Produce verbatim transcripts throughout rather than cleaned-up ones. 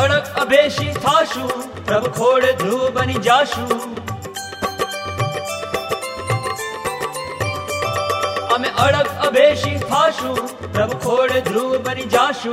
अड़क अभेशी थाशु प्रभु खोड़ ध्रुव बनी जाशु अमे अड़क अभेशी थाशु प्रभु खोड़ ध्रुव बनी जाशु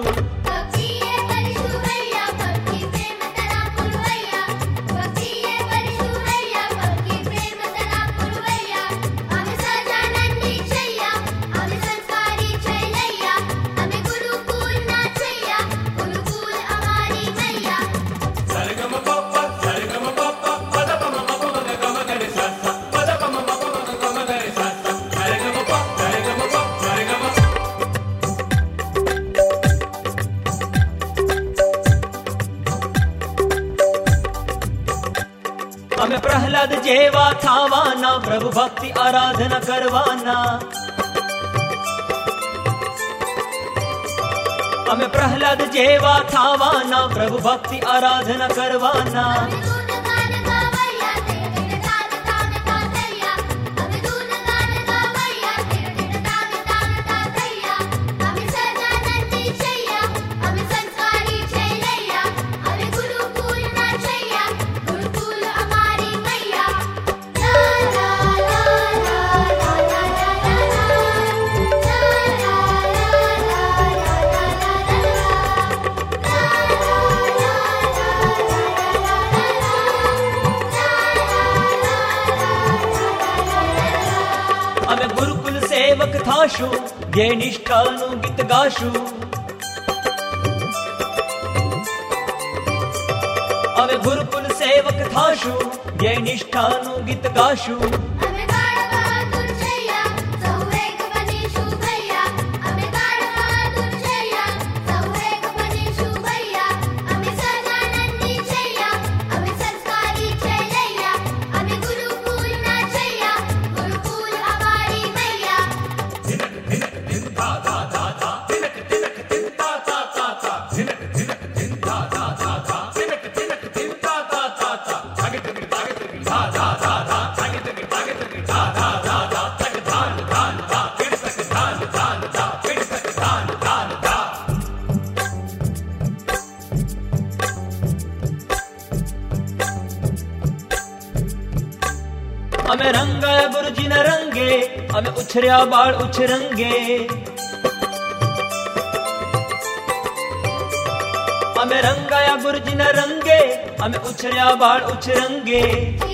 हमें प्रहलाद जेवा थावाना प्रभु भक्ति आराधना करवाना हमें प्रहलाद जेवा थावाना प्रभु भक्ति आराधना करवाना हमें गुरुकुल सेवक थाशु ये निष्ठानु गीत गाशु हमें गुरुकुल सेवक थाशु ये निष्ठानु गीत गाशु हमें रंगाया गुरुजी न रंगे हमें उछरिया बाल उछरंगे हमें रंगाया गुरुजी न रंगे हमें उछरिया बाल उछरंगे